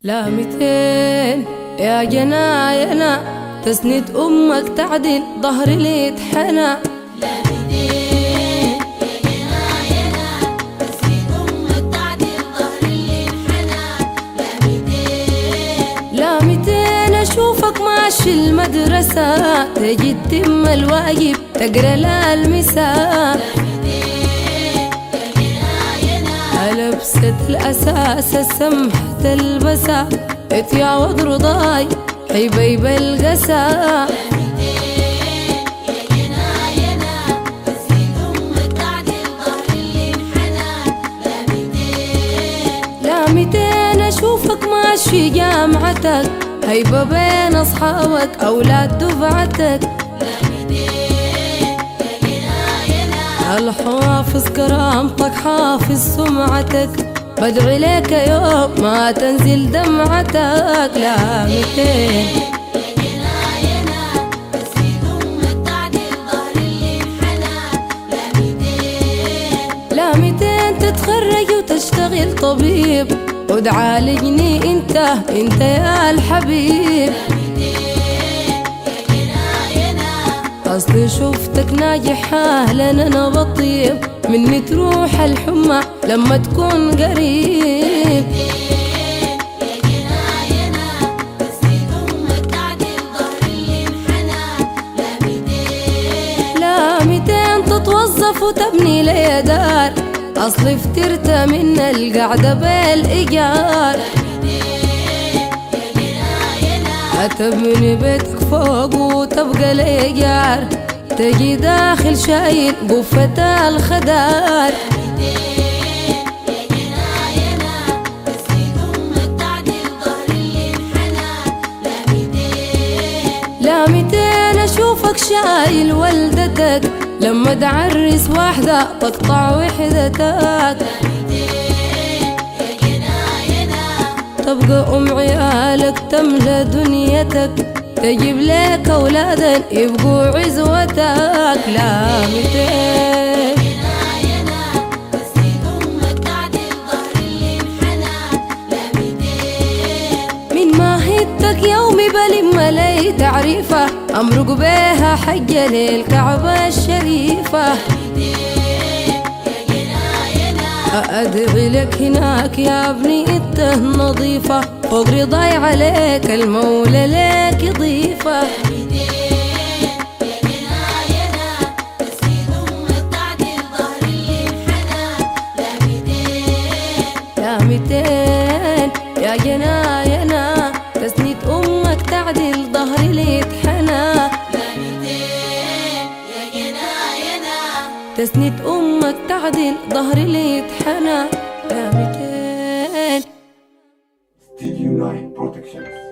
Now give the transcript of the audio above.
لا 200 يا جناينا تسند أمك تعدل ظهر اللي اتحنى. لا 200 يا جناينا تسند أمك تعدل ظهر اللي اتحنى. لا 200 أشوفك ماشي المدرسة تجي تتم الواجب تقرا للمساء. لبسة الأساس السمحة تلبسها اتياوض رضاي حبيب القسا. لا 200 أشوفك ماشي جامعتك هيبة بين أصحابك أولاد دفعتك. الحافظ كرامتك حافظ سمعتك بدعي لك يوم ما تنزل دمعتك. لا 200 لا 200 تتخرج وتشتغل طبيب وتعالجني انت يا الحبيب. أصلي شفتك ناجح حالا أنا بطيب مني تروح الحمى لما تكون قريب. لا 200 تتوظف وتبني لي دار أصلي فترت من القعدة بالإيجار. تبني بيتك فوق وتبقى لي جار تجي داخل شايل قفة الخدار. لا 200 أشوفك شايل والدتك لما تعرس واحدة تقطع وحدتك. تبقى أم عيالك تملى دنيتك تجيب لك أولادا يبقوا عزوتك. لا 200 من ماهيتك يومي بلم لي تعريفة أمرق بيها حجة للكعبة الشريفة. أدعي لك هناك يا ابني انت نظيفة فوق رضاي عليك المولى لك يضيفه. لا 200 يا جناينا تسند أمك تعدل ظهر اللي اتحنى. تسند أمك تعدل ظهر اللي اتحنى. لا 200 Studio 9 Productions.